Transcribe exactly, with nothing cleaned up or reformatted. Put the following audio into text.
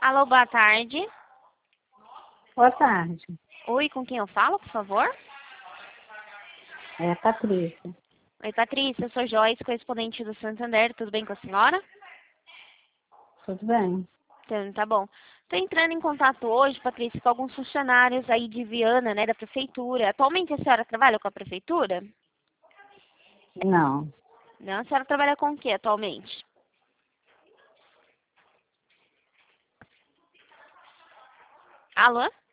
Alô, boa tarde. Boa tarde. Oi, com quem eu falo, por favor? É a Patrícia. Oi, Patrícia, eu sou Joyce, correspondente do Santander. Tudo bem com a senhora? Tudo bem? Então, tá bom. Estou entrando em contato hoje, Patrícia, com alguns funcionários aí de Viana, né, da prefeitura. Atualmente a senhora trabalha com a prefeitura? Não. Não, a senhora trabalha com o que atualmente? Alô?